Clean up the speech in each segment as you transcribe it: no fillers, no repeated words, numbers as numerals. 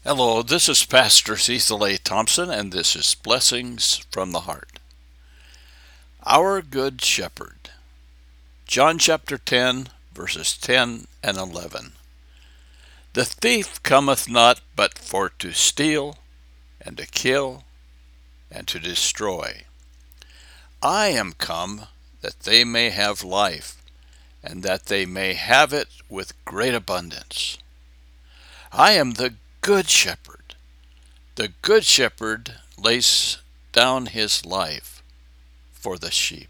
Hello, this is Pastor Cecil A. Thompson, and this is Blessings from the Heart. Our Good Shepherd. John chapter 10, verses 10 and 11. The thief cometh not but for to steal, and to kill, and to destroy. I am come that they may have life, and that they may have it with great abundance. I am the Good Shepherd. The Good Shepherd lays down his life for the sheep.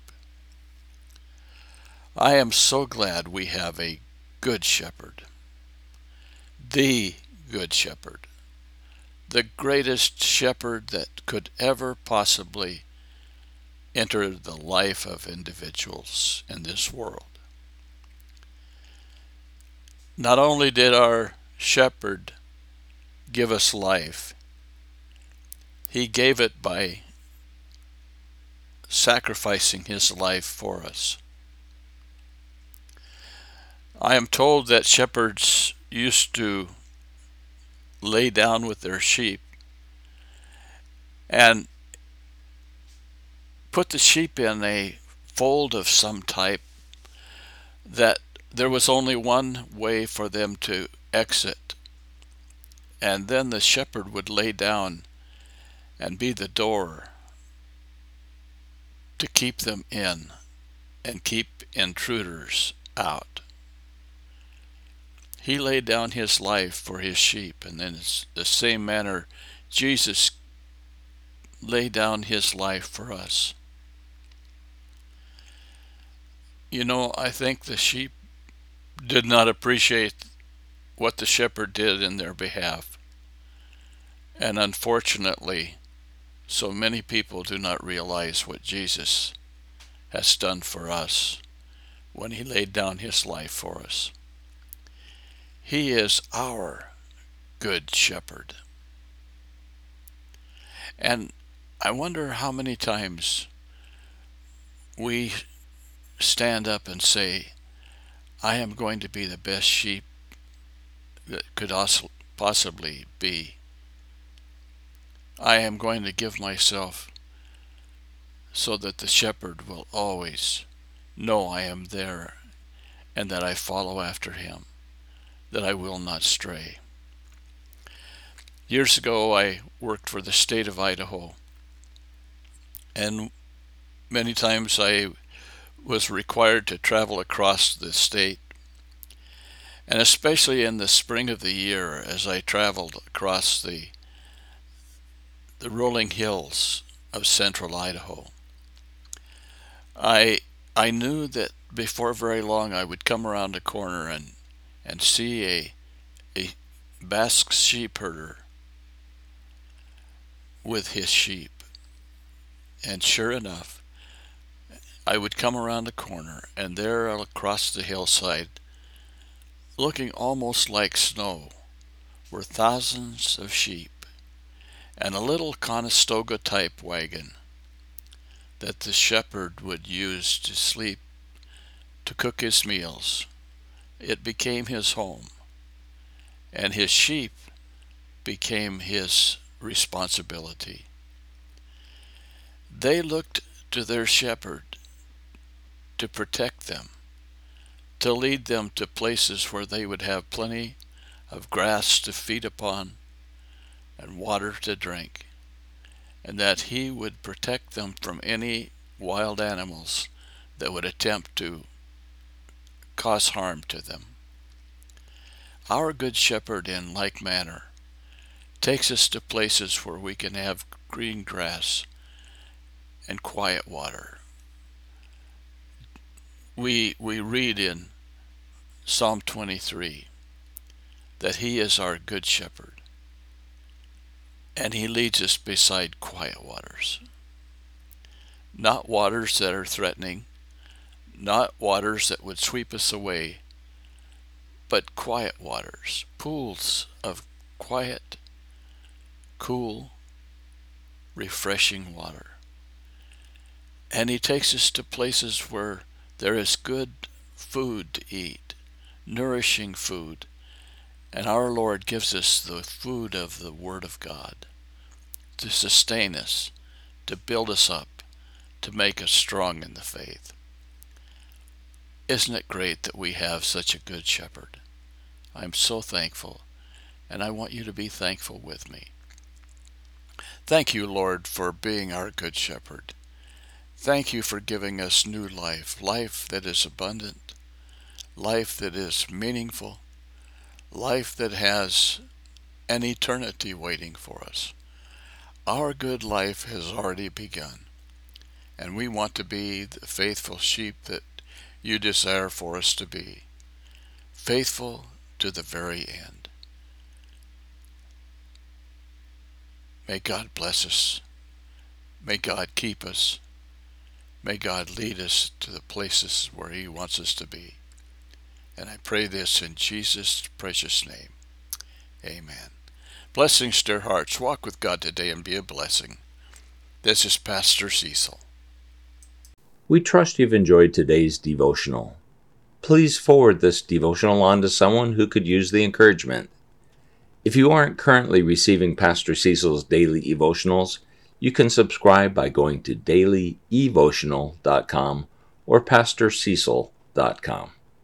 I am so glad we have a Good Shepherd, the Good Shepherd, the greatest shepherd that could ever possibly enter the life of individuals in this world. Not only did our shepherd give us life, he gave it by sacrificing his life for us. I am told that shepherds used to lay down with their sheep and put the sheep in a fold of some type that there was only one way for them to exit, and then the shepherd would lay down and be the door to keep them in and keep intruders out. He laid down his life for his sheep, and in the same manner Jesus laid down his life for us. You know, I think the sheep did not appreciate what the shepherd did in their behalf. And unfortunately, so many people do not realize what Jesus has done for us when he laid down his life for us. He is our good shepherd. And I wonder how many times we stand up and say, I am going to be the best sheep that could also possibly be. I am going to give myself so that the shepherd will always know I am there and that I follow after him, that I will not stray. Years ago, I worked for the state of Idaho, and many times I was required to travel across the state, and especially in the spring of the year as I traveled across the rolling hills of central Idaho. I knew that before very long I would come around a corner and see a Basque sheep herder with his sheep. And sure enough, I would come around the corner, and there across the hillside, looking almost like snow, were thousands of sheep and a little Conestoga type wagon that the shepherd would use to sleep, to cook his meals. It became his home, and his sheep became his responsibility. They looked to their shepherd to protect them, to lead them to places where they would have plenty of grass to feed upon and water to drink, and that he would protect them from any wild animals that would attempt to cause harm to them. Our Good Shepherd, in like manner, takes us to places where we can have green grass and quiet water. We read in Psalm 23 that he is our Good Shepherd, and he leads us beside quiet waters. Not waters that are threatening, not waters that would sweep us away, but quiet waters, pools of quiet, cool, refreshing water. And he takes us to places where there is good food to eat, nourishing food, And our Lord gives us the food of the Word of God to sustain us, to build us up, to make us strong in the faith. Isn't it great that we have such a good shepherd? I'm so thankful, and I want you to be thankful with me. Thank you, Lord, for being our good shepherd. Thank you for giving us new life, life that is abundant, life that is meaningful, life that has an eternity waiting for us. Our good life has already begun, and we want to be the faithful sheep that you desire for us to be, faithful to the very end. May God bless us. May God keep us. May God lead us to the places where He wants us to be. And I pray this in Jesus' precious name. Amen. Blessings to your hearts. Walk with God today and be a blessing. This is Pastor Cecil. We trust you've enjoyed today's devotional. Please forward this devotional on to someone who could use the encouragement. If you aren't currently receiving Pastor Cecil's daily devotionals, you can subscribe by going to dailyevotional.com or pastorcecil.com.